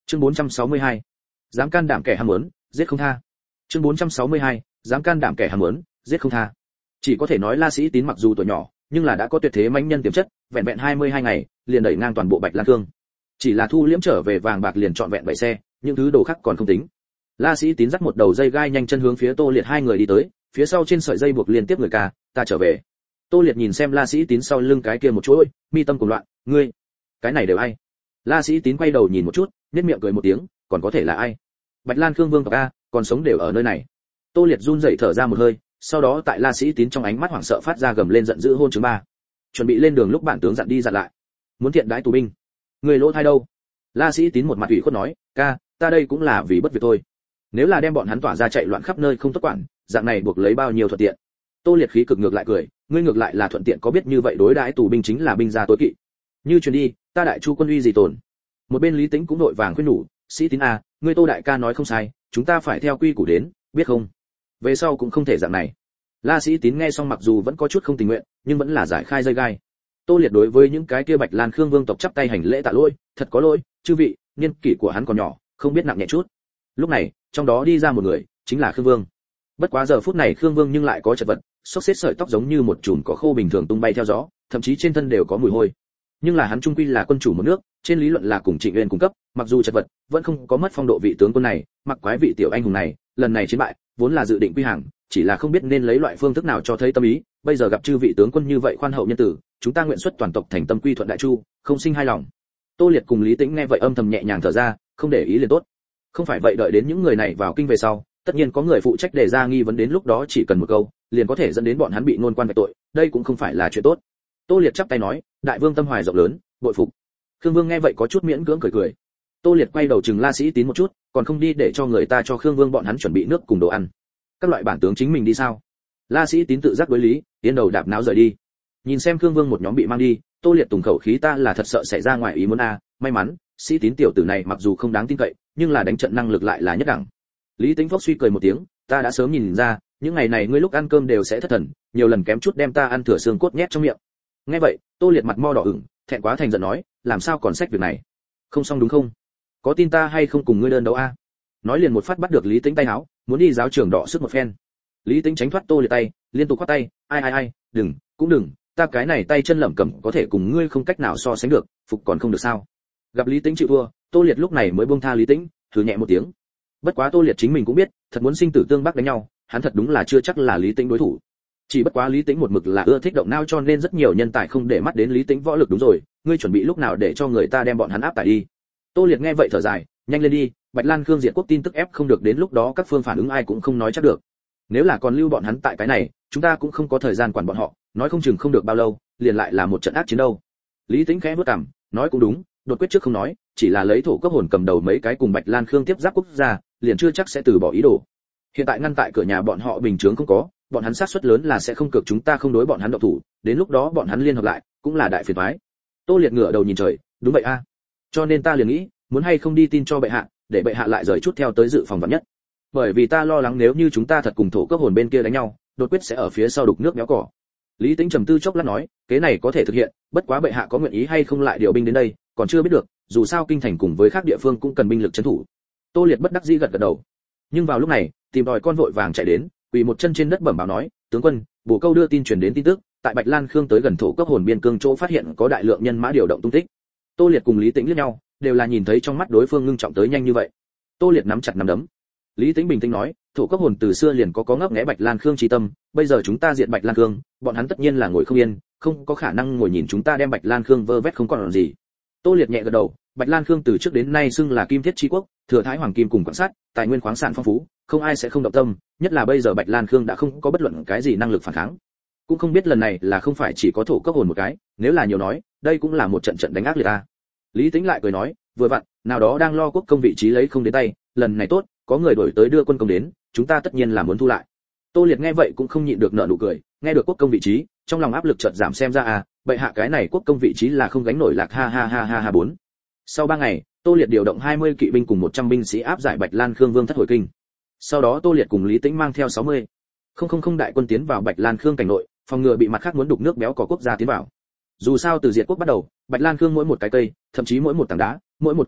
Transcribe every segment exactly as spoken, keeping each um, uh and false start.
Chương bốn trăm sáu mươi hai, dám can đảm kẻ ham muốn, giết không tha. Chương bốn trăm sáu mươi hai, dám can đảm kẻ ham muốn, giết không tha. Chỉ có thể nói La Sĩ Tín mặc dù tuổi nhỏ, nhưng là đã có tuyệt thế mãnh nhân tiềm chất, vẹn vẹn hai mươi hai ngày, liền đẩy ngang toàn bộ Bạch Lan Thương. Chỉ là thu liễm trở về vàng bạc liền trọn vẹn bảy xe, những thứ đồ khác còn không tính. La Sĩ Tín dắt một đầu dây gai nhanh chân hướng phía Tô Liệt hai người đi tới, phía sau trên sợi dây buộc liên tiếp người ca, ta trở về. Tô Liệt nhìn xem La Sĩ Tín sau lưng cái kia một chuỗi, mi tâm cuồng loạn, ngươi, cái này đều ai? La Sĩ Tín quay đầu nhìn một chút, nhếch miệng cười một tiếng, còn có thể là ai? Bạch Lan Khương Vương tộc a, còn sống đều ở nơi này. Tô Liệt run rẩy thở ra một hơi, sau đó tại La Sĩ Tín trong ánh mắt hoảng sợ phát ra gầm lên giận dữ hôn chứng ba. Chuẩn bị lên đường lúc bản tướng dặn đi dặn lại, muốn thiện đãi tù binh. Người lỗ thai đâu? La Sĩ Tín một mặt ủy khuất nói, ca, ta đây cũng là vì bất việc thôi. Nếu là đem bọn hắn tỏa ra chạy loạn khắp nơi không tốt quản, dạng này buộc lấy bao nhiêu thuận tiện. Tô Liệt khí cực ngược lại cười, ngươi ngược lại là thuận tiện có biết như vậy đối đãi tù binh chính là binh gia tối kỵ. Như truyền đi, ta đại chu quân uy gì tồn. Một bên Lý Tĩnh cũng đội vàng khuyên nhủ, Sĩ Tín à, ngươi Tô đại ca nói không sai, chúng ta phải theo quy củ đến, biết không? Về sau cũng không thể dạng này. La Sĩ Tín nghe xong mặc dù vẫn có chút không tình nguyện, nhưng vẫn là giải khai dây gai. Tô Liệt đối với những cái kia Bạch Lan Khương Vương tộc chắp tay hành lễ tạ lỗi, thật có lỗi, chư vị, niên kỷ của hắn còn nhỏ, không biết nặng nhẹ chút. Lúc này, trong đó đi ra một người, chính là Khương Vương. Bất quá giờ phút này Khương Vương nhưng lại có chật vật, xốc xếp sợi tóc giống như một chùm cỏ khô bình thường tung bay theo gió, thậm chí trên thân đều có mùi hôi. Nhưng là hắn trung quy là quân chủ một nước, trên lý luận là cùng Trịnh Uyên cung cấp, mặc dù chật vật, vẫn không có mất phong độ vị tướng quân này, mặc quái vị tiểu anh hùng này, lần này chiến bại, vốn là dự định quy hàng, chỉ là không biết nên lấy loại phương thức nào cho thấy tâm ý, bây giờ gặp chư vị tướng quân như vậy khoan hậu nhân tử, chúng ta nguyện xuất toàn tộc thành tâm quy thuận đại chu, không sinh hai lòng. Tô Liệt cùng Lý Tĩnh nghe vậy âm thầm nhẹ nhàng thở ra, không để ý liền tốt. Không phải vậy đợi đến những người này vào kinh về sau, tất nhiên có người phụ trách đề ra nghi vấn, đến lúc đó chỉ cần một câu, liền có thể dẫn đến bọn hắn bị ngôn quan vạch tội, đây cũng không phải là chuyện tốt. Tô Liệt chắp tay nói, đại vương tâm hoài rộng lớn, bội phục. Khương Vương nghe vậy có chút miễn cưỡng cười cười. Tô Liệt quay đầu chừng La Sĩ Tín một chút, còn không đi để cho người ta cho Khương Vương bọn hắn chuẩn bị nước cùng đồ ăn. Các loại bản tướng chính mình đi sao? La Sĩ Tín tự giác đối lý, tiến đầu đạp náo rời đi. Nhìn xem Khương Vương một nhóm bị mang đi, Tô Liệt tùng khẩu khí, ta là thật sợ xảy ra ngoài ý muốn a, may mắn, Sĩ Tín tiểu tử này mặc dù không đáng tin cậy, nhưng là đánh trận năng lực lại là nhất đẳng. Lý Tĩnh Phốc suy cười một tiếng, ta đã sớm nhìn ra, những ngày này ngươi lúc ăn cơm đều sẽ thất thần, nhiều lần kém chút đem ta ăn thừa xương cốt nhét trong miệng. Nghe vậy, Tô Liệt mặt mo đỏ ửng, thẹn quá thành giận nói, làm sao còn sách việc này? Không xong đúng không? Có tin ta hay không cùng ngươi đơn đấu a? Nói liền một phát bắt được Lý Tĩnh tay áo, muốn đi giáo trường đọ sức một phen. Lý Tĩnh tránh thoát Tô Liệt tay, liên tục quát tay, ai ai ai, đừng, cũng đừng, ta cái này tay chân lẩm cẩm có thể cùng ngươi không cách nào so sánh được, phục còn không được sao? Gặp Lý Tĩnh chịu thua, Tô Liệt lúc này mới buông tha Lý Tĩnh, thử nhẹ một tiếng. Bất quá Tô Liệt chính mình cũng biết, thật muốn sinh tử tương bắc đánh nhau, hắn thật đúng là chưa chắc là Lý Tĩnh đối thủ. Chỉ bất quá Lý Tĩnh một mực là ưa thích động não, cho nên rất nhiều nhân tài không để mắt đến Lý Tĩnh võ lực. Đúng rồi, ngươi chuẩn bị lúc nào để cho người ta đem bọn hắn áp tải đi? Tô Liệt nghe vậy thở dài, nhanh lên đi, Bạch Lan Khương diệt quốc tin tức ép không được, đến lúc đó các phương phản ứng ai cũng không nói chắc được. Nếu là còn lưu bọn hắn tại cái này, chúng ta cũng không có thời gian quản bọn họ, nói không chừng không được bao lâu, liền lại là một trận ác chiến đâu. Lý Tĩnh khẽ bước cằm, nói cũng đúng, đột quyết trước không nói, chỉ là lấy thổ cấp hồn cầm đầu mấy cái cùng Bạch Lan Khương tiếp giáp quốc gia, liền chưa chắc sẽ từ bỏ ý đồ. Hiện tại ngăn tại cửa nhà bọn họ bình chướng không có, bọn hắn xác suất lớn là sẽ không cược chúng ta không đối bọn hắn động thủ, đến lúc đó bọn hắn liên hợp lại, cũng là đại phiền toái. Tô Liệt ngửa đầu nhìn trời, đúng vậy a. Cho nên ta liền nghĩ, muốn hay không đi tin cho bệ hạ, để bệ hạ lại rời chút theo tới dự phòng vạn nhất. Bởi vì ta lo lắng nếu như chúng ta thật cùng thổ cấp hồn bên kia đánh nhau, đột quyết sẽ ở phía sau đục nước béo cỏ. Lý Tĩnh trầm tư chốc lát nói, kế này có thể thực hiện, bất quá bệ hạ có nguyện ý hay không lại điều binh đến đây, còn chưa biết được, dù sao kinh thành cùng với các địa phương cũng cần binh lực trấn thủ. Tô Liệt bất đắc dĩ gật gật đầu. Nhưng vào lúc này, tìm đòi con vội vàng chạy đến, quỳ một chân trên đất bẩm báo nói, tướng quân, Bồ Câu đưa tin truyền đến tin tức, tại Bạch Lan Khương tới gần thổ cấp hồn biên cương chỗ phát hiện có đại lượng nhân mã điều động tung tích. Tô Liệt cùng Lý Tĩnh liếc nhau, đều là nhìn thấy trong mắt đối phương ngưng trọng tới nhanh như vậy. Tô Liệt nắm chặt nắm đấm. Lý Tĩnh bình tĩnh nói, thổ cấp hồn từ xưa liền có có ngấp nghé Bạch Lan Khương chi tâm, bây giờ chúng ta diệt Bạch Lan Khương, bọn hắn tất nhiên là ngồi không yên, không có khả năng ngồi nhìn chúng ta đem Bạch Lan Khương vơ vét không còn làm gì. Tô Liệt nhẹ gật đầu, Bạch Lan Khương từ trước đến nay xưng là kim thiết chi quốc, thừa thái hoàng kim cùng quan sát, tài nguyên khoáng sản phong phú, không ai sẽ không động tâm, nhất là bây giờ Bạch Lan Khương đã không có bất luận cái gì năng lực phản kháng. Cũng không biết lần này là không phải chỉ có thổ cấp hồn một cái, nếu là nhiều nói, đây cũng là một trận trận đánh ác liệt ta. Lý Tĩnh lại cười nói, vừa vặn, nào đó đang lo quốc công vị trí lấy không đến tay, lần này tốt, có người đổi tới đưa quân công đến, chúng ta tất nhiên là muốn thu lại. Tô Liệt nghe vậy cũng không nhịn được nở nụ cười, nghe được quốc công vị trí, trong lòng áp lực chợt giảm, xem ra à, bệ hạ cái này quốc công vị trí là không gánh nổi lạc, ha ha ha ha ha bốn. Sau ba ngày, Tô Liệt điều động hai mươi kỵ binh cùng một trăm binh sĩ áp giải Bạch Lan Khương Vương thất hồi kinh. Sau đó Tô Liệt cùng Lý Tĩnh mang theo sáu mươi không không không đại quân tiến vào Bạch Lan Khương cảnh nội, phòng ngừa bị mặt khác muốn đục nước béo cỏ quốc gia tiến vào. Dù sao từ diệt quốc bắt đầu, Bạch Lan Khương mỗi một cái cây, thậm chí mỗi một tảng đá, mỗi một cây cỏ,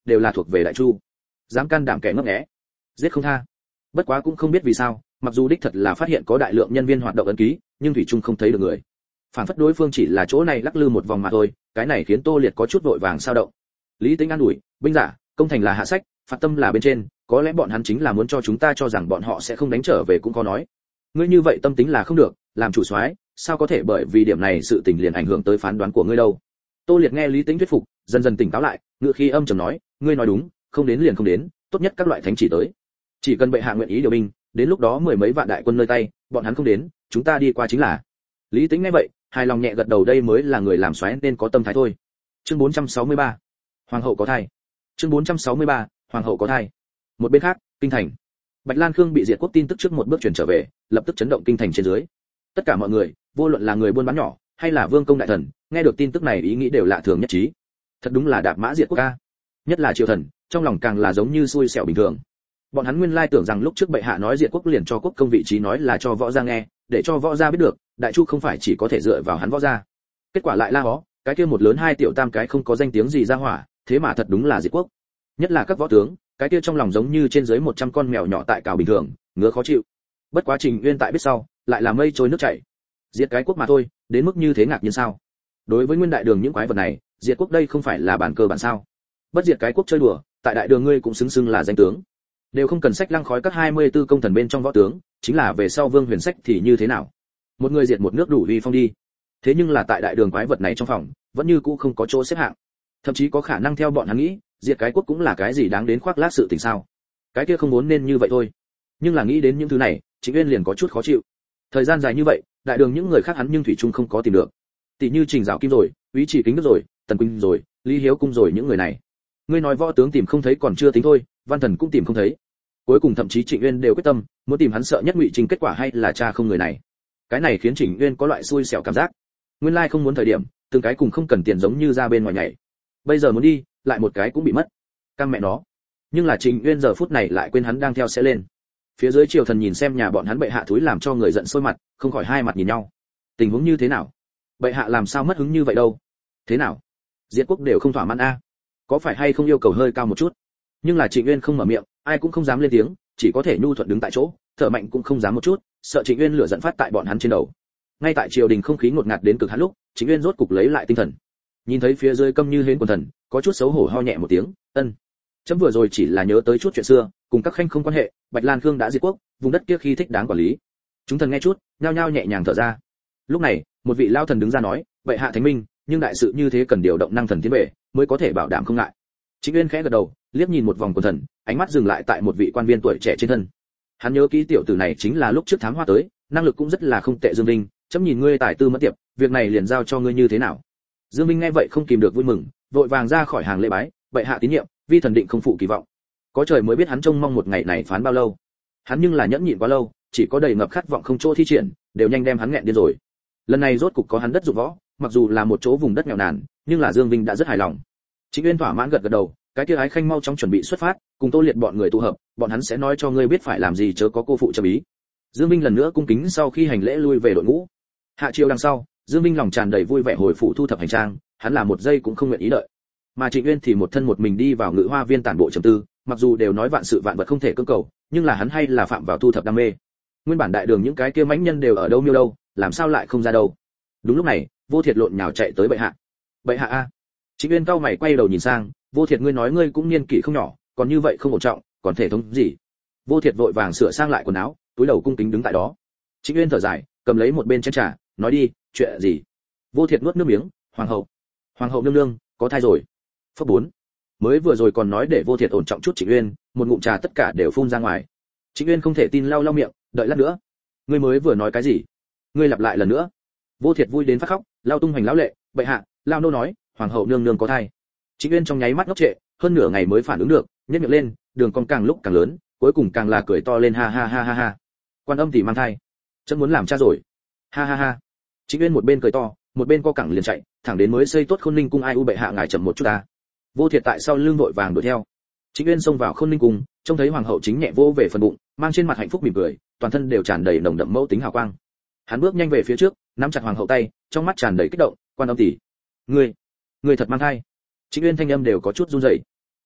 đều là thuộc về đại chu. Dám can đảm kẻ ngấp nghé, giết không tha. Bất quá cũng không biết vì sao, mặc dù đích thật là phát hiện có đại lượng nhân viên hoạt động ấn ký, nhưng thủy chung không thấy được người. Phản phất đối phương chỉ là chỗ này lắc lư một vòng mà thôi, cái này khiến Tô Liệt có chút vội vàng sao động. Lý Tĩnh an ủi, binh giả, công thành là hạ sách, phạt tâm là bên trên, có lẽ bọn hắn chính là muốn cho chúng ta cho rằng bọn họ sẽ không đánh trở về cũng có nói. Ngươi như vậy tâm tính là không được, làm chủ soái, sao có thể bởi vì điểm này sự tình liền ảnh hưởng tới phán đoán của ngươi đâu. Tô Liệt nghe Lý Tĩnh thuyết phục, dần dần tỉnh táo lại, ngựa khí âm trầm nói, ngươi nói đúng, không đến liền không đến, tốt nhất các loại thánh chỉ tới. Chỉ cần bệ hạ nguyện ý điều binh, đến lúc đó mười mấy vạn đại quân nơi tay, bọn hắn không đến, chúng ta đi qua chính là. Lý Tĩnh nghe vậy, hài lòng nhẹ gật đầu, đây mới là người làm soái nên có tâm thái thôi. Chương bốn trăm sáu mươi ba, Hoàng hậu có thai. Chương bốn trăm sáu mươi ba, Hoàng hậu có thai. Một bên khác, kinh thành. Bạch Lan Khương bị diệt quốc tin tức trước một bước truyền trở về, lập tức chấn động kinh thành trên dưới. Tất cả mọi người, vô luận là người buôn bán nhỏ, hay là vương công đại thần, nghe được tin tức này ý nghĩ đều lạ thường nhất trí. Thật đúng là đạp mã diệt quốc ca. Nhất là triều thần, trong lòng càng là giống như xui xẻo bình thường. Bọn hắn nguyên lai tưởng rằng lúc trước bệ hạ nói diệt quốc liền cho quốc công vị trí nói là cho võ gia nghe, để cho võ gia biết được, đại chu không phải chỉ có thể dựa vào hắn võ gia. Kết quả lại la hó, cái kia một lớn hai tiểu tam cái không có danh tiếng gì ra hỏa, thế mà thật đúng là diệt quốc. Nhất là các võ tướng, cái kia trong lòng giống như trên dưới một trăm con mèo nhỏ tại cào bình thường, ngứa khó chịu. Bất quá Trình Uyên tại biết sau, lại là mây trôi nước chảy. Diệt cái quốc mà thôi, đến mức như thế ngạc nhiên sao? Đối với nguyên đại đường những quái vật này, diệt quốc đây không phải là bản cơ bản sao? Bất diệt cái quốc chơi đùa, tại đại đường ngươi cũng xứng xưng là danh tướng. Đều không cần sách lăng khói các hai mươi tư công thần bên trong võ tướng, chính là về sau Vương Huyền sách thì như thế nào? Một người diệt một nước đủ uy phong đi. Thế nhưng là tại đại đường quái vật này trong phòng, vẫn như cũ không có chỗ xếp hạng. Thậm chí có khả năng theo bọn hắn nghĩ, diệt cái quốc cũng là cái gì đáng đến khoác lác sự tình sao? Cái kia không muốn nên như vậy thôi. Nhưng là nghĩ đến những thứ này, Trịnh Uyên liền có chút khó chịu. Thời gian dài như vậy, đại đường những người khác hắn nhưng thủy chung không có tìm được. Tỷ như Trình Dạo Kim rồi, Úy Chỉ Kính Đức rồi, Tần Quỳnh rồi, Lý Hiếu Cung rồi, những người này. Ngươi nói võ tướng tìm không thấy còn chưa tính thôi, văn thần cũng tìm không thấy. Cuối cùng thậm chí Trịnh Uyên đều quyết tâm, muốn tìm hắn sợ nhất Ngụy Trình kết quả hay là cha không người này. Cái này khiến Trịnh Uyên có loại xui xẻo cảm giác. Nguyên lai không muốn thời điểm, từng cái cùng không cần tiền giống như ra bên ngoài nhảy. Bây giờ muốn đi, lại một cái cũng bị mất. Căm mẹ nó. Nhưng là Trịnh Uyên giờ phút này lại quên hắn đang theo sẽ lên. Phía dưới triều thần nhìn xem nhà bọn hắn bệ hạ thúi làm cho người giận sôi mặt, không khỏi hai mặt nhìn nhau. Tình huống như thế nào? Bệ hạ làm sao mất hứng như vậy đâu? Thế nào? Diệt quốc đều không thỏa mãn a? Có phải hay không yêu cầu hơi cao một chút? Nhưng là Trịnh Uyên không mở miệng, ai cũng không dám lên tiếng, chỉ có thể nhu thuận đứng tại chỗ, thở mạnh cũng không dám một chút, sợ Trịnh Uyên lửa giận phát tại bọn hắn trên đầu. Ngay tại triều đình không khí ngột ngạt đến cực hạn lúc, Trịnh Uyên rốt cục lấy lại tinh thần. Nhìn thấy phía dưới câm như hến quần thần, có chút xấu hổ ho nhẹ một tiếng, ân. Chấm vừa rồi chỉ là nhớ tới chút chuyện xưa, cùng các khanh không quan hệ, Bạch Lan Khương đã diệt quốc, vùng đất kia khi thích đáng quản lý. Chúng thần nghe chút, nhao nhao nhẹ nhàng thở ra. Lúc này, một vị lao thần đứng ra nói, bệ hạ thánh minh, nhưng đại sự như thế cần điều động năng thần tiến bệ, mới có thể bảo đảm không ngại. Trịnh Uyên khẽ gật đầu, liếc nhìn một vòng quần thần, ánh mắt dừng lại tại một vị quan viên tuổi trẻ trên thân. Hắn nhớ kỹ tiểu tử này chính là lúc trước thám hoa tới, năng lực cũng rất là không tệ. Dương Vinh, chấm nhìn ngươi tài tư mất tiệp, việc này liền giao cho ngươi như thế nào? Dương Vinh nghe vậy không kìm được vui mừng, vội vàng ra khỏi hàng lễ bái, bệ hạ tín nhiệm, vi thần định không phụ kỳ vọng. Có trời mới biết hắn trông mong một ngày này phán bao lâu. Hắn nhưng là nhẫn nhịn quá lâu, chỉ có đầy ngập khát vọng không chỗ thi triển, đều nhanh đem hắn nghẹn điên rồi. Lần này rốt cục có hắn đất dụng võ, mặc dù là một chỗ vùng đất nghèo nàn, nhưng là Dương Vinh đã rất hài lòng. Trịnh Uyên thỏa mãn gật gật đầu, cái kia ái khanh mau chóng chuẩn bị xuất phát, cùng Tô Liệt bọn người tụ hợp, bọn hắn sẽ nói cho ngươi biết phải làm gì chớ có cô phụ chấm ý. Dương Vinh lần nữa cung kính sau khi hành lễ lui về đội ngũ. Hạ triều đằng sau, Dương Vinh lòng tràn đầy vui vẻ hồi phủ thu thập hành trang, hắn là một giây cũng không nguyện ý đợi. Mà Trịnh Uyên thì một thân một mình đi vào Ngự Hoa Viên tản bộ trầm tư, mặc dù đều nói vạn sự vạn vật không thể cưỡng cầu, nhưng là hắn hay là phạm vào thu thập đam mê. Nguyên bản đại đường những cái kia mãnh nhân đều ở đâu miêu đâu, làm sao lại không ra đâu. Đúng lúc này, Vô Thiệt lộn nhào chạy tới bệ hạ. Bệ hạ a. Trịnh Uyên cau mày quay đầu nhìn sang, Vô Thiệt ngươi nói ngươi cũng niên kỷ không nhỏ, còn như vậy không ổn trọng, còn thể thống gì? Vô Thiệt vội vàng sửa sang lại quần áo, túi đầu cung kính đứng tại đó. Trịnh Uyên thở dài, cầm lấy một bên chén trà, nói đi, chuyện gì? Vô Thiệt nuốt nước miếng, hoàng hậu, hoàng hậu nương nương, có thai rồi. Phớp bốn. Mới vừa rồi còn nói để Vô Thiệt ổn trọng chút Trịnh Uyên, một ngụm trà tất cả đều phun ra ngoài. Trịnh Uyên không thể tin lau lau miệng, đợi lát nữa. Ngươi mới vừa nói cái gì? Ngươi lặp lại lần nữa. Vô Thiệt vui đến phát khóc, lao tung hoành lão lệ, bệ hạ, lao nô nói, hoàng hậu nương nương có thai. Trịnh Uyên trong nháy mắt ngốc trệ, hơn nửa ngày mới phản ứng được, nhếch miệng lên, đường cong càng lúc càng lớn, cuối cùng càng là cười to lên ha ha ha ha ha. Quan âm tỷ mang thai, chân muốn làm cha rồi. Ha ha ha. Trịnh Uyên một bên cười to, một bên co cẳng liền chạy, thẳng đến mới xây tốt Khôn Ninh cung ai u bệ hạ ngài chậm một chút ta. Vô Thiệt tại sau lưng vội vàng đuổi theo. Trịnh Uyên xông vào Khôn Ninh cung, trông thấy hoàng hậu chính nhẹ vỗ về phần bụng, mang trên mặt hạnh phúc mỉm cười, toàn thân đều tràn đầy nồng đậm mẫu tính hào quang. Hắn bước nhanh về phía trước, nắm chặt hoàng hậu tay, trong mắt tràn đầy kích động, quan âm tỷ, ngươi, ngươi thật mang thai. Trịnh Uyên thanh âm đều có chút run rẩy.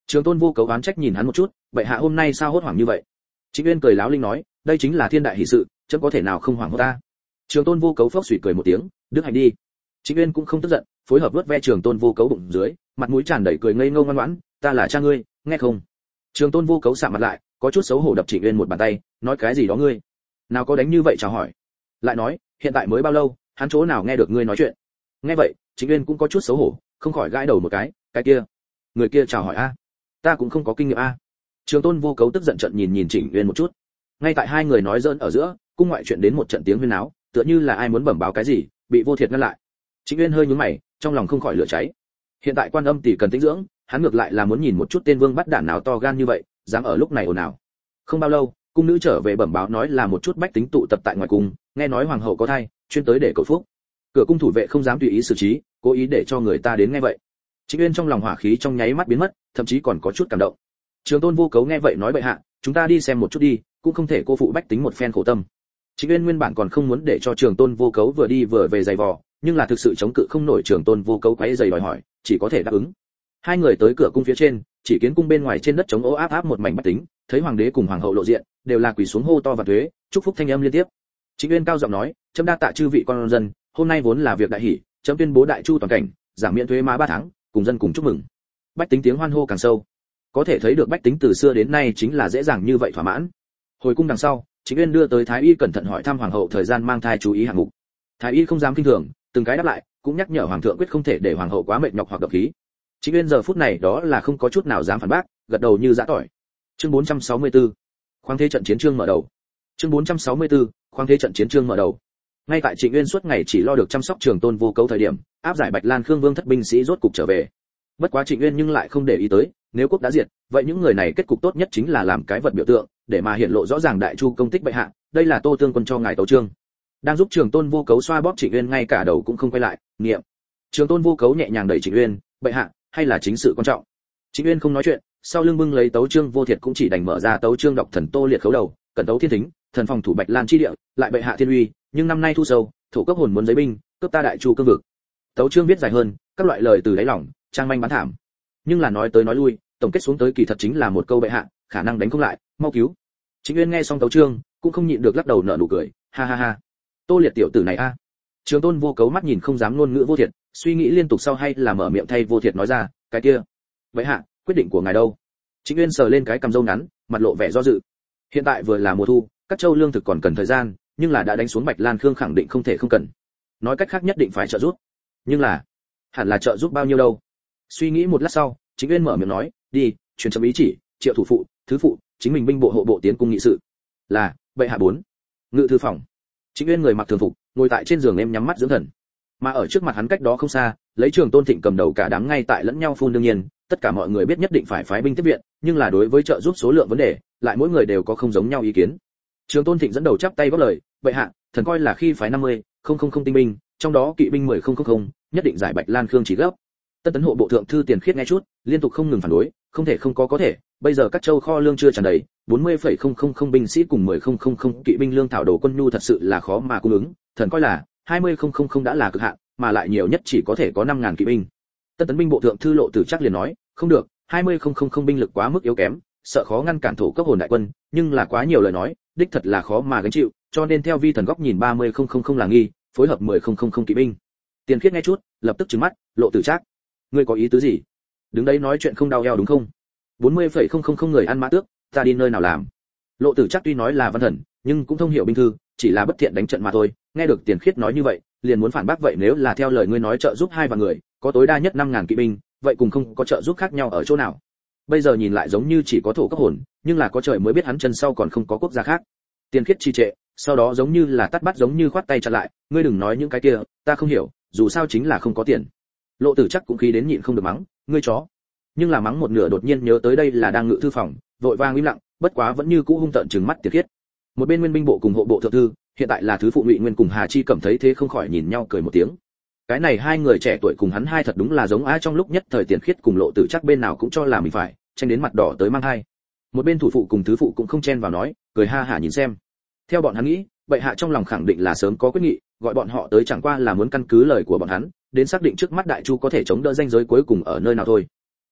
Trường Tôn Vô Cấu oán trách nhìn hắn một chút, bệ hạ hôm nay sao hốt hoảng như vậy? Trịnh Uyên cười láo linh nói, đây chính là thiên đại hỷ sự, chấm có thể nào không hoảng hốt ta. Trường Tôn Vô Cấu phốc sủi cười một tiếng, đức hạnh đi. Trịnh Uyên cũng không tức giận, phối hợp vớt ve Trường Tôn Vô Cấu bụng dưới, mặt mũi tràn đầy cười ngây ngô ngoan ngoãn, ta là cha ngươi, nghe không? Trường Tôn Vô Cấu sạm mặt lại, có chút xấu hổ đập Trịnh Uyên một bàn tay, nói cái gì đó ngươi? Nào có đánh như vậy chào hỏi. Lại nói, hiện tại mới bao lâu, hắn chỗ nào nghe được ngươi nói chuyện? Nghe vậy, Trịnh Uyên cũng có chút xấu hổ, không khỏi gãi đầu một cái, cái kia, người kia chào hỏi a, ta cũng không có kinh nghiệm a. Trường Tôn Vô Cấu tức giận trợn nhìn nhìn Trịnh Uyên một chút. Ngay tại hai người nói giỡn ở giữa, cung ngoại chuyện đến một trận tiếng huyên náo, tựa như là ai muốn bẩm báo cái gì, bị Vô Thiệt ngăn lại. Trịnh Uyên hơi nhướng mày, trong lòng không khỏi lửa cháy. Hiện tại Quan Âm tỷ cần tĩnh dưỡng, hắn ngược lại là muốn nhìn một chút tên vương bắt đản nào to gan như vậy, dám ở lúc này ồn ào. Không bao lâu, cung nữ trở về bẩm báo nói là một chút bách tính tụ tập tại ngoài cung, nghe nói hoàng hậu có thai, chuyên tới để cầu phúc. Cửa cung thủ vệ không dám tùy ý xử trí, cố ý để cho người ta đến nghe vậy. Trịnh Uyên trong lòng hỏa khí trong nháy mắt biến mất, thậm chí còn có chút cảm động. Trường Tôn Vô Cấu nghe vậy nói bệ hạ, chúng ta đi xem một chút đi, cũng không thể cô phụ bách tính một phen khổ tâm. Trịnh Uyên nguyên bản còn không muốn để cho Trường Tôn Vô Cấu vừa đi vừa về giày vò, nhưng là thực sự chống cự không nổi Trường Tôn Vô Cấu quấy giày đòi hỏi, chỉ có thể đáp ứng. Hai người tới cửa cung phía trên, chỉ kiến cung bên ngoài trên đất trống ố áp áp một mảnh bách tính, thấy hoàng đế cùng hoàng hậu lộ diện, đều là quỳ xuống hô to và thuế, chúc phúc thanh âm liên tiếp. Trịnh Uyên cao giọng nói, chấm đa tạ chư vị con dân, hôm nay vốn là việc đại hỷ, chấm tuyên bố đại chu toàn cảnh, giảm miễn thuế má ba tháng, cùng dân cùng chúc mừng. Bách tính tiếng hoan hô càng sâu. Có thể thấy được bách tính từ xưa đến nay chính là dễ dàng như vậy thỏa mãn. Hồi cung đằng sau, Trịnh Uyên đưa tới thái y cẩn thận hỏi thăm hoàng hậu thời gian mang thai chú ý hạng mục. Thái y không dám kinh thường, từng cái đáp lại, cũng nhắc nhở hoàng thượng quyết không thể để hoàng hậu quá mệt nhọc hoặc độc khí. Trịnh Uyên giờ phút này đó là không có chút nào dám phản bác, gật đầu như giã tỏi. Chương bốn trăm sáu mươi tư, khoáng thế trận chiến chương mở đầu. Chương bốn trăm sáu mươi tư, khoáng thế trận chiến chương mở đầu. Ngay tại Trịnh Uyên suốt ngày chỉ lo được chăm sóc Trường Tôn Vô Cấu thời điểm, áp giải Bạch Lan Khương Vương thất binh sĩ rốt cục trở về. Bất quá Trịnh Uyên nhưng lại không để ý tới, nếu quốc đã diệt, vậy những người này kết cục tốt nhất chính là làm cái vật biểu tượng, để mà hiện lộ rõ ràng đại chu công tích bệ hạ, đây là Tô Tương Quân cho ngài tấu chương. Đang giúp Trường Tôn Vô Cấu xoa bóp Trịnh Uyên ngay cả đầu cũng không quay lại, niệm. Trường Tôn Vô Cấu nhẹ nhàng đẩy Trịnh Uyên, bệ hạ, hay là chính sự quan trọng. Trịnh Uyên không nói chuyện, sau lưng bưng lấy tấu chương Vô Thiệt cũng chỉ đành mở ra tấu chương đọc thần Tô Liệt khấu đầu, cẩn tấu thiên thính, thần phòng thủ Bạch Lan chi địa, lại bệ hạ thiên uy, nhưng năm nay thu sâu, thủ cấp hồn muốn giấy binh, cướp ta đại chu cương vực. Tấu chương viết dài hơn, các loại lời từ đáy lòng, trang manh bán thảm. Nhưng là nói tới nói lui, tổng kết xuống tới kỳ thật chính là một câu bệ hạ, khả năng đánh không lại, mau cứu. Trịnh Uyên nghe xong tấu chương, cũng không nhịn được lắc đầu nở nụ cười, ha ha ha. Tô Liệt tiểu tử này a. À. Trường Tôn Vô Cấu mắt nhìn không dám ngôn ngữ Vô Thiệt, suy nghĩ liên tục sau hay là mở miệng thay Vô Thiệt nói ra, cái kia. Bệ hạ, quyết định của ngài đâu? Trịnh Uyên sờ lên cái cằm râu ngắn, mặt lộ vẻ do dự. Hiện tại vừa là mùa thu, các châu lương thực còn cần thời gian, nhưng là đã đánh xuống Bạch Lan Khương khẳng định không thể không cần. Nói cách khác nhất định phải trợ giúp. Nhưng là, hẳn là trợ giúp bao nhiêu đâu? Suy nghĩ một lát sau, Trịnh Uyên mở miệng nói, đi, truyền chấm ý chỉ, triệu thủ phụ, thứ phụ, chính mình binh bộ hộ bộ tiến cung nghị sự. Là, bệ hạ bốn. Ngự thư phòng. Trịnh Uyên người mặc thường phục, ngồi tại trên giường em nhắm mắt dưỡng thần. Mà ở trước mặt hắn cách đó không xa, lấy Trường Tôn Thịnh cầm đầu cả đám ngay tại lẫn nhau phun đương nhiên, tất cả mọi người biết nhất định phải phái binh tiếp viện, nhưng là đối với trợ giúp số lượng vấn đề, lại mỗi người đều có không giống nhau ý kiến. Trường Tôn Thịnh dẫn đầu chắp tay góp lời, bệ hạ, thần coi là khi phái năm mươi, không không không tinh binh, trong đó kỵ binh mười không không không, nhất định giải Bạch Lan Khương chỉ gấp. Tân tấn hộ bộ thượng thư Tiền Khiết nghe chút, liên tục không ngừng phản đối, không thể không có có thể, bây giờ các châu kho lương chưa tràn đầy, bốn mươi phẩy không không không binh sĩ cùng mười không không không kỵ binh lương thảo đồ quân nhu thật sự là khó mà cung ứng, thần coi là hai mươi không không không đã là cực hạn, mà lại nhiều nhất chỉ có thể có năm ngàn kỵ binh. Tân tấn binh bộ thượng thư Lộ Tử chắc liền nói, không được, hai mươi không không không binh lực quá mức yếu kém, sợ khó ngăn cản thổ cấp hồn đại quân, nhưng là quá nhiều lời nói, đích thật là khó mà gánh chịu, cho nên theo vi thần góc nhìn ba mươi không không không là nghi, phối hợp mười không không không kỵ binh. Tiền Khiết nghe chút, lập tức trừng mắt, Lộ Tử chắc, ngươi có ý tứ gì? Đứng đấy nói chuyện không đau eo đúng không? bốn mươi phẩy không không không người ăn mã tước, ta đi nơi nào làm? Lộ Tử chắc tuy nói là văn thần, nhưng cũng thông hiểu binh thư, chỉ là bất thiện đánh trận mà thôi. Nghe được Tiền Khiết nói như vậy, liền muốn phản bác vậy nếu là theo lời ngươi nói trợ giúp hai vạn người, có tối đa nhất năm ngàn kỵ binh, vậy cùng không có trợ giúp khác nhau ở chỗ nào? Bây giờ nhìn lại giống như chỉ có thổ cấp hồn, nhưng là có trời mới biết hắn chân sau còn không có quốc gia khác. Tiền Khiết trì trệ, sau đó giống như là tắt bắt giống như khoát tay chặn lại, ngươi đừng nói những cái kia, ta không hiểu, dù sao chính là không có tiền. Lộ Tử chắc cũng khí đến nhịn không được mắng, ngươi chó. Nhưng là mắng một nửa đột nhiên nhớ tới đây là đang ngự thư phòng, vội vàng im lặng, bất quá vẫn như cũ hung tợn trừng mắt Tiền Khiết. Một bên nguyên binh bộ cùng hộ bộ thượng thư, hiện tại là thứ phụ Ngụy Nguyên cùng Hà Chi Cẩm thấy thế không khỏi nhìn nhau cười một tiếng. Cái này hai người trẻ tuổi cùng hắn hai thật đúng là giống ai trong lúc nhất thời Tiền Khiết cùng Lộ Tử chắc bên nào cũng cho là mình phải, tranh đến mặt đỏ tới mang hai. Một bên thủ phụ cùng thứ phụ cũng không chen vào nói, cười ha hả nhìn xem. Theo bọn hắn nghĩ, bệ hạ trong lòng khẳng định là sớm có quyết nghị, gọi bọn họ tới chẳng qua là muốn căn cứ lời của bọn hắn, đến xác định trước mắt đại chu có thể chống đỡ danh giới cuối cùng ở nơi nào thôi.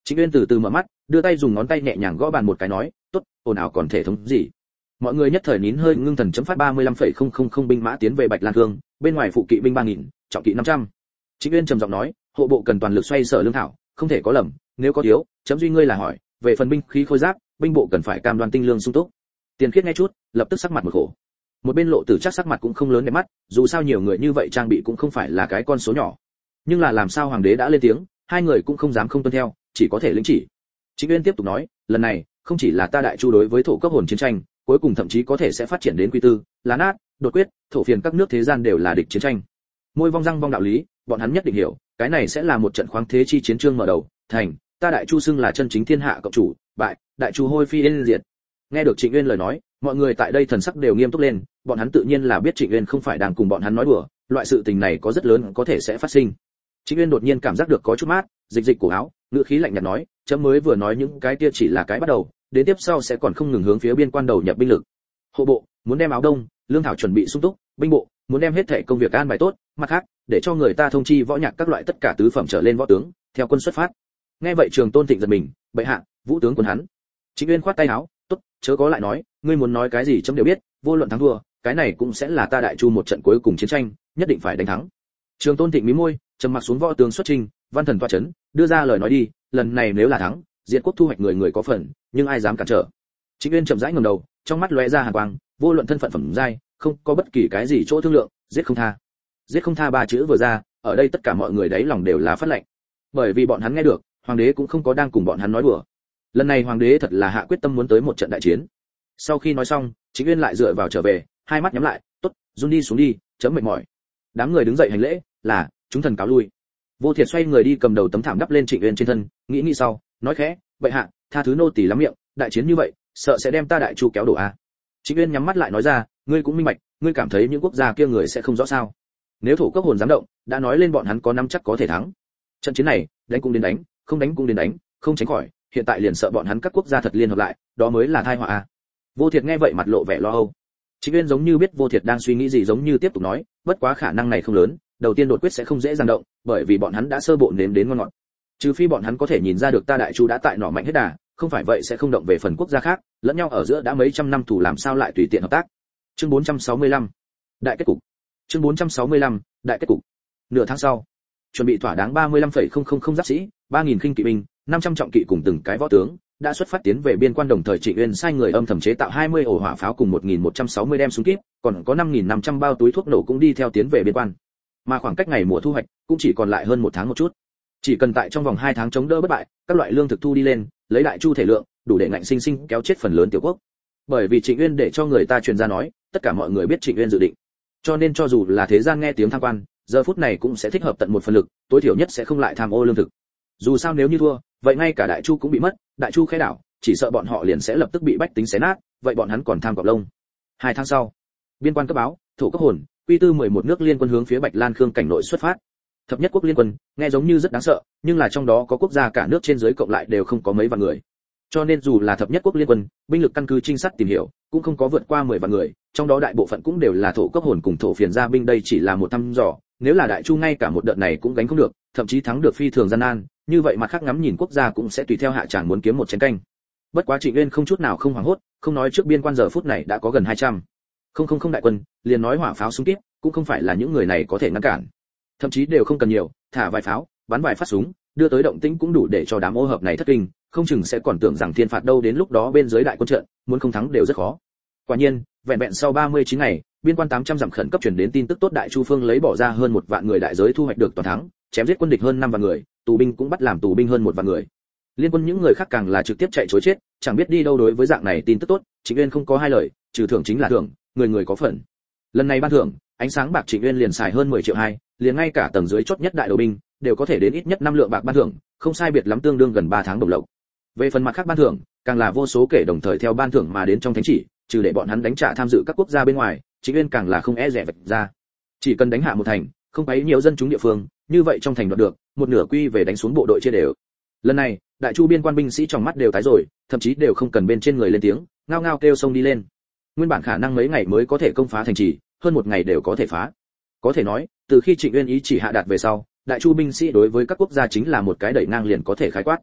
Trịnh Uyên từ từ mở mắt, đưa tay dùng ngón tay nhẹ nhàng gõ bàn một cái nói, "Tốt, ồn ào còn thể thống gì?" Mọi người nhất thời nín hơi ngưng thần chấm phát ba mươi lăm phẩy không không không binh mã tiến về Bạch Lan Thương, bên ngoài phụ kỵ binh ba nghìn, trọng kỵ năm trăm. Trịnh Uyên trầm giọng nói, "Hộ bộ cần toàn lực xoay sở lương thảo, không thể có lầm, nếu có thiếu, chấm duy ngươi là hỏi, về phần binh khí khôi giáp, binh bộ cần phải cam đoan tinh lương sung túc." Tiền Khiết nghe chút, lập tức sắc mặt một khổ. Một bên Lộ Tử chắc sắc mặt cũng không lớn đẹp mắt, dù sao nhiều người như vậy trang bị cũng không phải là cái con số nhỏ. Nhưng là làm sao hoàng đế đã lên tiếng, hai người cũng không dám không tuân theo, chỉ có thể lĩnh chỉ. Trịnh Uyên tiếp tục nói, "Lần này, không chỉ là ta đại chu đối với thổ cấp hồn chiến tranh, cuối cùng thậm chí có thể sẽ phát triển đến quy tư, lá nát, đột quyết, thổ phiền các nước thế gian đều là địch chiến tranh." Môi vong răng vong đạo lý, bọn hắn nhất định hiểu, cái này sẽ là một trận khoáng thế chi chiến trương mở đầu, thành, ta đại chu xưng là chân chính thiên hạ cộng chủ, bại, đại chu hôi phi yên diệt. Nghe được Trịnh Uyên lời nói, mọi người tại đây thần sắc đều nghiêm túc lên, bọn hắn tự nhiên là biết Trịnh Uyên không phải đang cùng bọn hắn nói đùa, loại sự tình này có rất lớn có thể sẽ phát sinh. Trịnh Uyên đột nhiên cảm giác được có chút mát, dịch dịch cổ áo, ngữ khí lạnh nhạt nói, chấm mới vừa nói những cái kia chỉ là cái bắt đầu, đến tiếp sau sẽ còn không ngừng hướng phía biên quan đầu nhập binh lực. Hộ bộ muốn đem áo đông, lương thảo chuẩn bị sung túc, binh bộ muốn đem hết thảy công việc an bài tốt, mặt khác, để cho người ta thông chi võ nhạc các loại tất cả tứ phẩm trở lên võ tướng, theo quân xuất phát. Nghe vậy Trường Tôn Thịnh giật mình, bệ hạ, vũ tướng quân hắn. Trịnh Uyên khoát tay áo, tốt, chớ có lại nói, ngươi muốn nói cái gì chấm đều biết, vô luận thắng thua, cái này cũng sẽ là ta đại chu một trận cuối cùng chiến tranh, nhất định phải đánh thắng. Trường Tôn Thịnh mí môi, trầm mặc xuống võ tướng xuất trình, văn thần toa chấn, đưa ra lời nói đi, lần này nếu là thắng, diệt quốc thu hoạch người người có phần, nhưng ai dám cản trở. Trịnh Uyên chậm rãi ngẩng đầu, trong mắt lóe ra hàn quang, vô luận thân phận phẩm giai, không có bất kỳ cái gì chỗ thương lượng, giết không tha. Giết không tha ba chữ vừa ra, ở đây tất cả mọi người đấy lòng đều là phát lệnh. Bởi vì bọn hắn nghe được, hoàng đế cũng không có đang cùng bọn hắn nói đùa. Lần này hoàng đế thật là hạ quyết tâm muốn tới một trận đại chiến. Sau khi nói xong, Trịnh Uyên lại dựa vào trở về, hai mắt nhắm lại, tốt, run đi xuống đi, chấm mệt mỏi. Đám người đứng dậy hành lễ, là, chúng thần cáo lui. Vô Thiệt xoay người đi cầm đầu tấm thảm đắp lên Trịnh Uyên trên thân, nghĩ nghĩ sau, nói khẽ, vậy hạ, tha thứ nô tỳ lắm miệng, đại chiến như vậy, sợ sẽ đem ta đại chu kéo đổ a. Trịnh Uyên nhắm mắt lại nói ra, ngươi cũng minh bạch, ngươi cảm thấy những quốc gia kia người sẽ không rõ sao? Nếu thổ cấp hồn dám động, đã nói lên bọn hắn có nắm chắc có thể thắng. Trận chiến này, đánh cũng đến đánh, không đánh cũng đến đánh, không tránh khỏi, hiện tại liền sợ bọn hắn các quốc gia thật liên hợp lại, đó mới là tai họa a. Vô Thiệt nghe vậy mặt lộ vẻ lo âu. Trịnh Uyên giống như biết Vô Thiệt đang suy nghĩ gì giống như tiếp tục nói, bất quá khả năng này không lớn, đầu tiên đột quyết sẽ không dễ dàng động, bởi vì bọn hắn đã sơ bộ nếm đến ngon ngọt. Trừ phi bọn hắn có thể nhìn ra được ta đại chu đã tại nỏ mạnh hết đà, không phải vậy sẽ không động về phần quốc gia khác, lẫn nhau ở giữa đã mấy trăm năm thủ làm sao lại tùy tiện hợp tác. Chương bốn trăm sáu mươi lăm, đại kết cục. Chương bốn trăm sáu mươi lăm, đại kết cục. Nửa tháng sau, chuẩn bị thỏa đáng ba mươi lăm phẩy không không không giáp sĩ, ba nghìn khinh kỵ binh, năm trăm trọng kỵ cùng từng cái võ tướng, đã xuất phát tiến về biên quan, đồng thời Trịnh Uyên sai người âm thầm chế tạo hai mươi ổ hỏa pháo cùng một nghìn một trăm sáu mươi đem súng kíp, còn có năm nghìn năm trăm bao túi thuốc nổ cũng đi theo tiến về biên quan. Mà khoảng cách ngày mùa thu hoạch cũng chỉ còn lại hơn một tháng một chút. Chỉ cần tại trong vòng hai tháng chống đỡ bất bại, các loại lương thực thu đi lên, lấy đại chu thể lượng, đủ để ngạnh sinh sinh kéo chết phần lớn tiểu quốc. Bởi vì Trịnh Uyên để cho người ta truyền ra nói, tất cả mọi người biết Trịnh Uyên dự định. Cho nên cho dù là thế gian nghe tiếng tham quan, giờ phút này cũng sẽ thích hợp tận một phần lực, tối thiểu nhất sẽ không lại tham ô lương thực. Dù sao nếu như thua, vậy ngay cả đại chu cũng bị mất, đại chu khẽ đảo, chỉ sợ bọn họ liền sẽ lập tức bị bách tính xé nát, vậy bọn hắn còn tham cọp lông. Hai tháng sau, biên quan cấp báo, thổ cấp hồn, quy tư mười một nước liên quân hướng phía Bạch Lan Khương cảnh nội xuất phát. Thập nhất quốc liên quân, nghe giống như rất đáng sợ, nhưng là trong đó có quốc gia cả nước trên dưới cộng lại đều không có mấy vạn người. Cho nên dù là thập nhất quốc liên quân, binh lực căn cứ trinh sát tìm hiểu, cũng không có vượt qua mười vạn người, trong đó đại bộ phận cũng đều là thổ cấp hồn cùng thổ phiền gia binh, đây chỉ là một thăm dò, nếu là đại chu ngay cả một đợt này cũng gánh không được, thậm chí thắng được phi thường gian nan, như vậy mặt khác ngắm nhìn quốc gia cũng sẽ tùy theo hạ tràng muốn kiếm một chén canh. Bất quá Trịnh Uyên không chút nào không hoảng hốt, không nói trước biên quan giờ phút này đã có gần hai trăm. Không không không đại quân, liền nói hỏa pháo súng kíp, cũng không phải là những người này có thể ngăn cản. Thậm chí đều không cần nhiều, thả vài pháo, bắn vài phát súng, đưa tới động tĩnh cũng đủ để cho đám ô hợp này thất kinh, không chừng sẽ còn tưởng rằng thiên phạt đâu, đến lúc đó bên dưới đại quân trận, muốn không thắng đều rất khó. Quả nhiên, vẹn vẹn sau ba mươi chín ngày, biên quan tám trăm dặm khẩn cấp truyền đến tin tức tốt, đại chu phương lấy bỏ ra hơn một vạn người đại giới thu hoạch được toàn thắng, chém giết quân địch hơn năm vạn người, tù binh cũng bắt làm tù binh hơn một vạn người. Liên quân những người khác càng là trực tiếp chạy trối chết, chẳng biết đi đâu. Đối với dạng này tin tức tốt, Trịnh Uyên không có hai lời, trừ thưởng chính là thưởng, người người có phần. Lần này ban thưởng, ánh sáng bạc Trịnh Uyên liền xài hơn mười triệu hai, liền ngay cả tầng dưới chót nhất đại đầu binh đều có thể đến ít nhất năm lượng bạc ban thưởng, không sai biệt lắm tương đương gần ba tháng đồng lộc. Về phần mặt khác ban thưởng, càng là vô số kể đồng thời theo ban thưởng mà đến trong thánh chỉ, trừ để bọn hắn đánh trả tham dự các quốc gia bên ngoài, Trịnh Uyên càng là không e dè vạch ra. Chỉ cần đánh hạ một thành, không quấy nhiều dân chúng địa phương, như vậy trong thành đoạt được, một nửa quy về đánh xuống bộ đội chia đều. Lần này, đại chu biên quan binh sĩ trong mắt đều tái rồi, thậm chí đều không cần bên trên người lên tiếng, ngao ngao kêu xông đi lên. Nguyên bản khả năng mấy ngày mới có thể công phá thành trì, hơn một ngày đều có thể phá. Có thể nói, từ khi Trịnh Uyên ý chỉ hạ đạt về sau, đại chu binh sĩ đối với các quốc gia chính là một cái đẩy ngang liền có thể khái quát.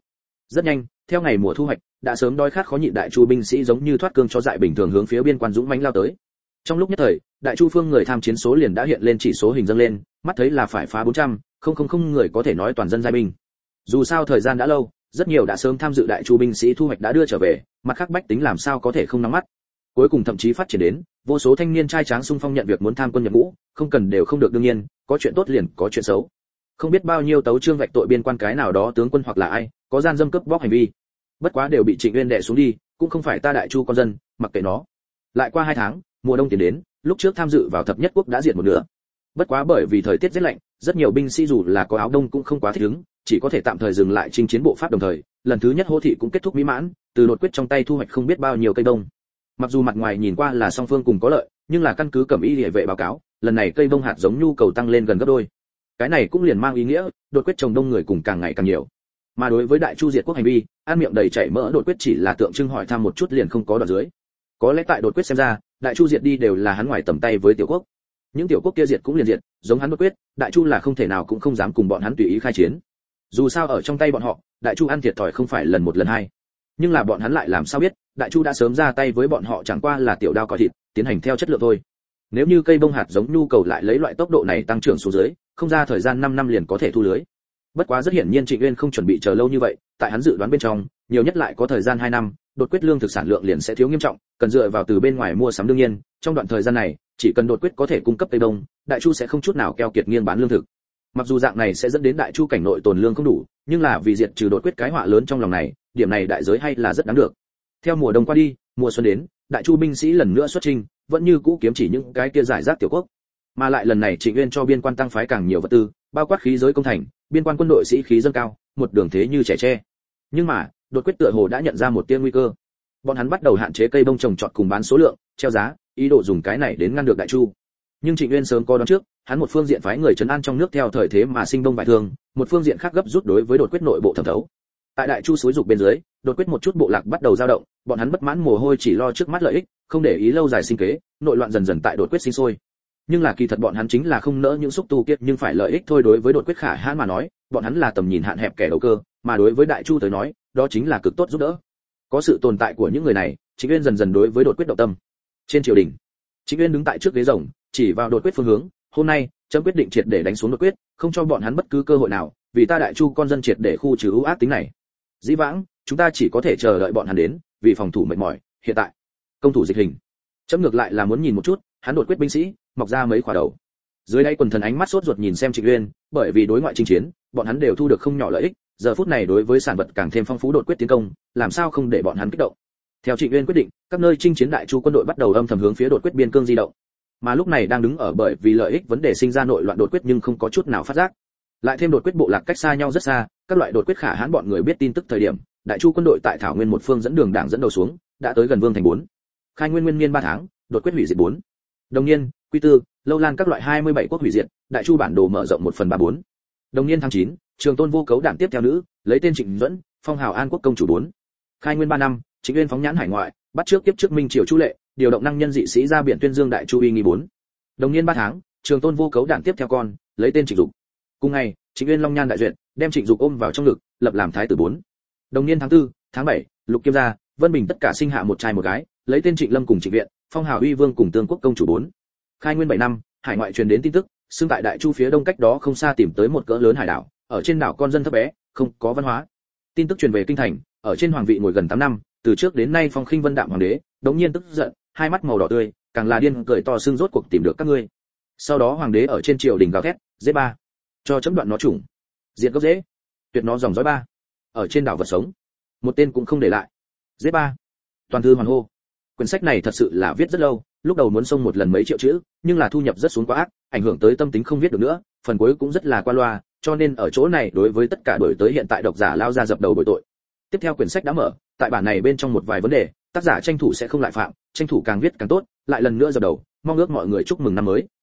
Rất nhanh, theo ngày mùa thu hoạch, đã sớm đói khát khó nhịn đại chu binh sĩ giống như thoát cương chó dại bình thường hướng phía biên quan dũng mãnh lao tới. Trong lúc nhất thời, đại chu phương người tham chiến số liền đã hiện lên chỉ số hình dâng lên, mắt thấy là phải phá bốn trăm, không không không người có thể nói toàn dân giai binh. Dù sao thời gian đã lâu, rất nhiều đã sớm tham dự đại chu binh sĩ thu hoạch đã đưa trở về, mặt khác bách tính làm sao có thể không nắm mắt. Cuối cùng thậm chí phát triển đến, vô số thanh niên trai tráng xung phong nhận việc muốn tham quân nhập ngũ, không cần đều không được đương nhiên, có chuyện tốt liền có chuyện xấu. Không biết bao nhiêu tấu chương vạch tội biên quan cái nào đó tướng quân hoặc là ai, có gian dâm cướp bóc hành vi. Bất quá đều bị Trịnh Uyên đè xuống đi, cũng không phải ta đại chu con dân, mặc kệ nó. Lại qua hai tháng, mùa đông tiến đến, lúc trước tham dự vào thập nhất quốc đã diệt một nửa. Bất quá bởi vì thời tiết rất lạnh, rất nhiều binh sĩ dù là có áo đông cũng không quá thích ứng, chỉ có thể tạm thời dừng lại chinh chiến bộ pháp đồng thời, lần thứ nhất hô thị cũng kết thúc mỹ mãn, từ đột quyết trong tay thu hoạch không biết bao nhiêu cây đông. Mặc dù mặt ngoài nhìn qua là song phương cùng có lợi, nhưng là căn cứ cẩm y liề vệ báo cáo, lần này cây đông hạt giống nhu cầu tăng lên gần gấp đôi. Cái này cũng liền mang ý nghĩa, đột quyết trồng đông người cùng càng ngày càng nhiều. Mà đối với đại chu diệt quốc hành vi, ăn miệng đầy chảy mỡ đột quyết chỉ là tượng trưng hỏi thăm một chút liền không có đoạn dưới. Có lẽ tại đột quyết xem ra, đại chu diệt đi đều là hắn ngoài tầm tay với tiểu quốc. Những tiểu quốc kia diệt cũng liền diệt, giống hắn đột quyết, đại chu là không thể nào cũng không dám cùng bọn hắn tùy ý khai chiến. Dù sao ở trong tay bọn họ, đại chu ăn thiệt thòi không phải lần một lần hai. Nhưng là bọn hắn lại làm sao biết, đại chu đã sớm ra tay với bọn họ chẳng qua là tiểu đao còi thịt, tiến hành theo chất lượng thôi. Nếu như cây bông hạt giống nhu cầu lại lấy loại tốc độ này tăng trưởng xuống dưới, không ra thời gian năm năm liền có thể thu lưới. Bất quá rất hiển nhiên Trịnh Uyên không chuẩn bị chờ lâu như vậy, tại hắn dự đoán bên trong, nhiều nhất lại có thời gian hai năm, đột quyết lương thực sản lượng liền sẽ thiếu nghiêm trọng, cần dựa vào từ bên ngoài mua sắm đương nhiên, trong đoạn thời gian này, chỉ cần đột quyết có thể cung cấp cây đông, đại chu sẽ không chút nào keo kiệt nghiêng bán lương thực. Mặc dù dạng này sẽ dẫn đến đại chu cảnh nội tồn lương không đủ, nhưng là vì diệt trừ đột quyết cái họa lớn trong lòng này, điểm này đại giới hay là rất đáng được. Theo mùa đông qua đi, mùa xuân đến, đại chu binh sĩ lần nữa xuất chinh, vẫn như cũ kiếm chỉ những cái kia giải rác tiểu quốc. Mà lại lần này Trịnh Uyên cho biên quan tăng phái càng nhiều vật tư, bao quát khí giới công thành, biên quan quân đội sĩ khí dâng cao, một đường thế như trẻ tre. Nhưng mà, đột quyết tựa hồ đã nhận ra một tia nguy cơ. Bọn hắn bắt đầu hạn chế cây bông trồng trọt cùng bán số lượng, treo giá, ý đồ dùng cái này đến ngăn được đại chu. Nhưng Trịnh Uyên sớm có đoán trước, hắn một phương diện phái người trấn an trong nước theo thời thế mà sinh đông vải thương, một phương diện khác gấp rút đối với đột quyết nội bộ thẩm thấu. Tại đại chu xúi dục bên dưới, đột quyết một chút bộ lạc bắt đầu dao động, bọn hắn bất mãn mồ hôi chỉ lo trước mắt lợi ích, không để ý lâu dài sinh kế, nội loạn dần dần tại đột quyết sinh sôi. Nhưng là kỳ thật bọn hắn chính là không nỡ những xúc tu kiệt nhưng phải lợi ích thôi. Đối với đột quyết khả hãn mà nói, bọn hắn là tầm nhìn hạn hẹp kẻ đầu cơ, mà đối với đại chu tới nói, đó chính là cực tốt giúp đỡ. Có sự tồn tại của những người này, Trịnh Uyên dần dần đối với đột quyết động tâm. Trên triều đình, Trịnh Uyên đứng tại trước ghế rồng, chỉ vào đột quyết phương hướng, hôm nay, trẫm quyết định triệt để đánh xuống đột quyết, không cho bọn hắn bất cứ cơ hội nào, vì ta đại chu con dân triệt để khu trừ ưu ác tính này. Dĩ vãng, chúng ta chỉ có thể chờ đợi bọn hắn đến, vì phòng thủ mệt mỏi, hiện tại, công thủ dịch hình. Trẫm ngược lại là muốn nhìn một chút, hắn đột quyết binh sĩ, mọc ra mấy quả đầu. Dưới đây quần thần ánh mắt sốt ruột nhìn xem Trịnh Uyên, bởi vì đối ngoại chinh chiến, bọn hắn đều thu được không nhỏ lợi ích, giờ phút này đối với sản vật càng thêm phong phú đột quyết tiến công, làm sao không để bọn hắn kích động. Theo Trịnh Uyên quyết định, các nơi chinh chiến đại chu quân đội bắt đầu âm thầm hướng phía đột quyết biên cương di động. Mà lúc này đang đứng ở bởi vì lợi ích vấn đề sinh ra nội loạn đột quyết nhưng không có chút nào phát giác. Lại thêm đột quyết bộ lạc cách xa nhau rất xa, các loại đột quyết khả hãn bọn người biết tin tức thời điểm, đại chu quân đội tại thảo nguyên một phương dẫn đường đảng dẫn đầu xuống, đã tới gần vương thành bốn. Khai nguyên nguyên niên ba tháng, đột quyết hủy diệt bốn. Đồng niên, quy tư, lâu lan các loại hai mươi bảy quốc hủy diệt, đại chu bản đồ mở rộng một phần ba bốn. Đồng niên tháng chín, Trường Tôn vô cấu đảm tiếp theo nữ, lấy tên Trịnh Duẫn, phong hào An quốc công chủ bốn. Khai nguyên ba năm, Trịnh Uyên phóng nhãn hải ngoại, bắt trước tiếp trước Minh Triều Chu Lệ, điều động năng nhân dị sĩ ra biển tuyên dương đại chu uy nghi bốn. Đồng niên ba tháng, Trường Tôn vô cấu đảm tiếp theo con, lấy tên Trịnh Dục. Cùng ngày, Trịnh Uyên long nhan đại duyệt, đem Trịnh Dục ôm vào trong ngực, lập làm thái tử bốn. Đồng niên tháng tư, tháng bảy, Lục Kiêm gia, Vân Bình tất cả sinh hạ một trai một gái, lấy tên Trịnh Lâm cùng Trịnh Viện, phong hào uy vương cùng tương quốc công chủ bốn. Khai nguyên bảy năm, hải ngoại truyền đến tin tức, xưng tại đại chu phía đông cách đó không xa tìm tới một cỡ lớn hải đảo, ở trên đảo con dân thấp bé, không có văn hóa. Tin tức truyền về kinh thành, ở trên hoàng vị ngồi gần tám năm, từ trước đến nay phong khinh vân đạm hoàng đế, đống nhiên tức giận, hai mắt màu đỏ tươi, càng là điên cười to xưng rốt cuộc tìm được các ngươi. Sau đó hoàng đế ở trên triều đình gào thét, dễ ba, cho chấm đoạn nó chủng, diệt gốc dễ, tuyệt nó dòng dõi ba, ở trên đảo vật sống, một tên cũng không để lại. Dễ ba, toàn thư hoàn hô. Quyển sách này thật sự là viết rất lâu, lúc đầu muốn xông một lần mấy triệu chữ, nhưng là thu nhập rất xuống quá ác, ảnh hưởng tới tâm tính không viết được nữa, phần cuối cũng rất là qua loa, cho nên ở chỗ này đối với tất cả đổi tới hiện tại độc giả lao ra dập đầu bồi tội. Tiếp theo quyển sách đã mở, tại bản này bên trong một vài vấn đề, tác giả tranh thủ sẽ không lại phạm, tranh thủ càng viết càng tốt, lại lần nữa dập đầu, mong ước mọi người chúc mừng năm mới.